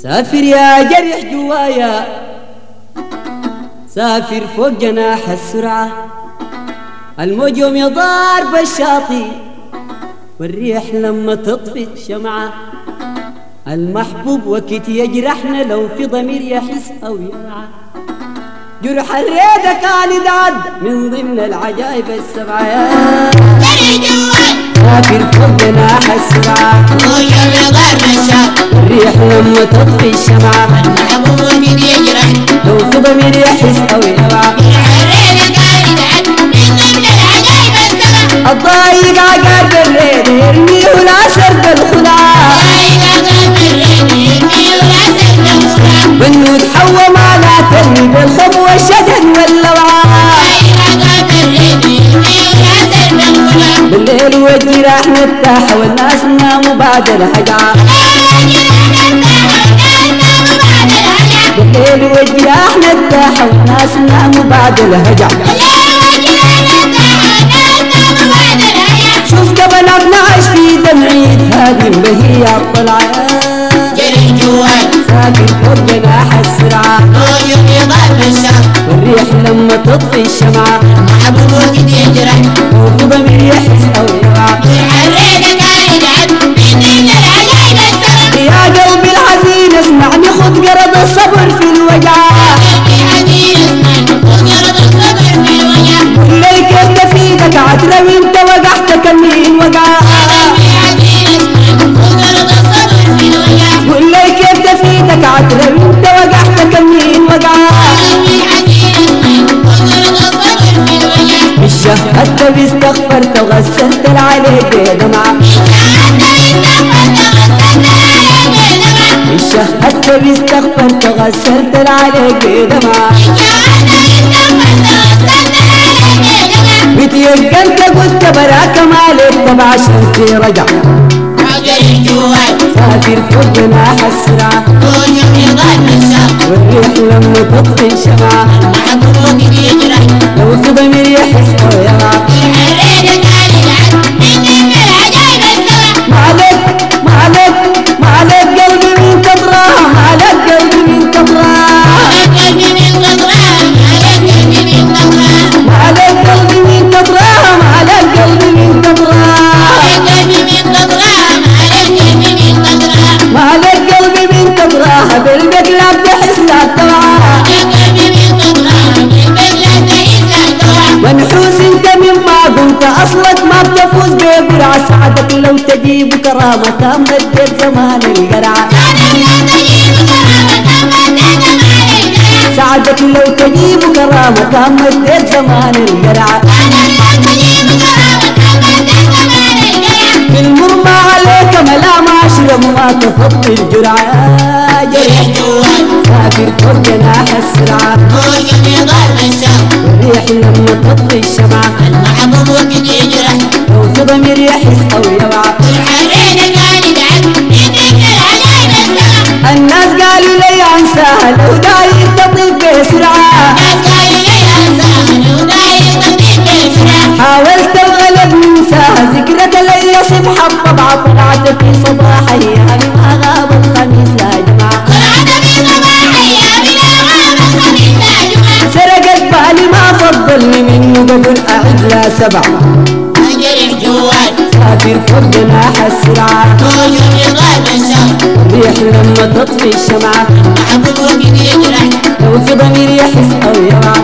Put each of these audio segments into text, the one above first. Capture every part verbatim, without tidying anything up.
سافر يا جرح جوايا، سافر فوق جناح السرعة، الموج يوم يضارب بالشاطئ والريح لما تطفي الشمعة، المحبوب وقت يجرحنا لو في ضمير يحس أو يوعى، جرح الريدة كان يدعد من ضمن العجائب السبعة. يا سافر فوق جناح السرعة، الموج يوم يضارب بالشاطئ الريح لما تطفي الشمعة، المحبوب وقت يجرح لو في ضمير يحس أو يوعى، الضايق عقاب الريد يرميه العسل بالخدعة، بالنود حوم على ترمي بالخب والشدن واللوعة، بالليل والجراح نرتاح والناس ناموا بعد الهجعة، بالليل والجراح نرتاح والناس ناموا بعد الهجعة. شوف كمان نعيش في دمعيد هذه البهية الطلعة، جرح جواي سافر فوق جناح السرعة، الموج يوم يضارب بالشاطئ والريح لما تطفي الشمعة، المحبوب وقت يجرح لو في ضمير يحس أو يوعى، يا قلبي الحزين اسمعني خد قرض الصبر في الوجعة، ليك انت في ايدك عترة وانت وقعت كمين وقعة، قول لي كيف تفيدك عترة وانت وقعت كمين وقعة، مش شهدت واستغفرت وغسلت عليك بدمعة، مش شهدت واستغفرت وغسلت عليك بدمعة، بتيقنت قلت براك مالك تبع عشان في رجع، سافر فوق جناح السرعة، والريح لما تطفي الشمعة، لو في ضمير يحس أو يوعى، معلك معلك معلك قلبي من كبرها، معلك قلبي من كبرها، معلك قلبي من كبرها، معلك قلبي من كبرها، معلك قلبي من كبرها، بالمقلب تحس لا توعى، منحوس انت مما كنت اصلك ما بتفوز بقرعة، سعدك لو تجيب كرامة مدت زمان القرعة، سعدك لو تجيب كرامة مدت زمان القرعة، في المرمى عليك ملام اشرب ما تفضي الجرعة، جرح سافر فوق جناح السرعة، والريح لما تطفي الشمعة، لو في ضمير يحس أو يوعى، الناس قالوا لي انساها لو داير تطيب بسرعة، حاولت الغلب ننساها ذكرك لي صبح الطبعة، طلعت في صباح ايامي ما غاب الخميس لا جمعة، سرقت بالي ما فضلني منه قبل اعد لا سبعة، سافر فوق جناح السرعة، الريح لما تطفي الشمعة، لو في ضمير يحس أو يوعى،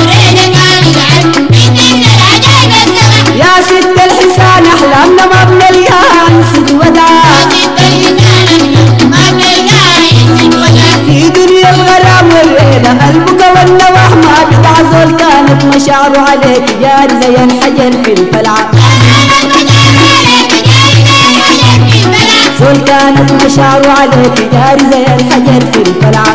يا ست الحسان أحلامنا ما بنلقاها عنسد وداع، في دنيا الغرام والليلة قلبك والنواح ما بدع زول كانت مشاعره عليك جاري زي الحجر في الفلعة، زول كانت مشاعره عليك جاري زي الحجر في الفلعة،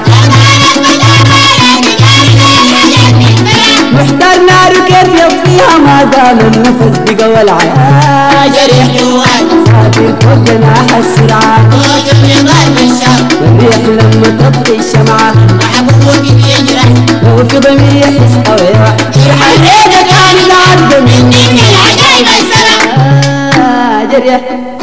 محتار نار كيف يطفيها ما دام النفس بقى ولعة، جرح سافر فوق جناح السرعة، والريح لما تطفي الشمعة، لو في ضمير يحس أو يوعى، جرح الريدة كان يتعدى مني من العجايب السبع، جرح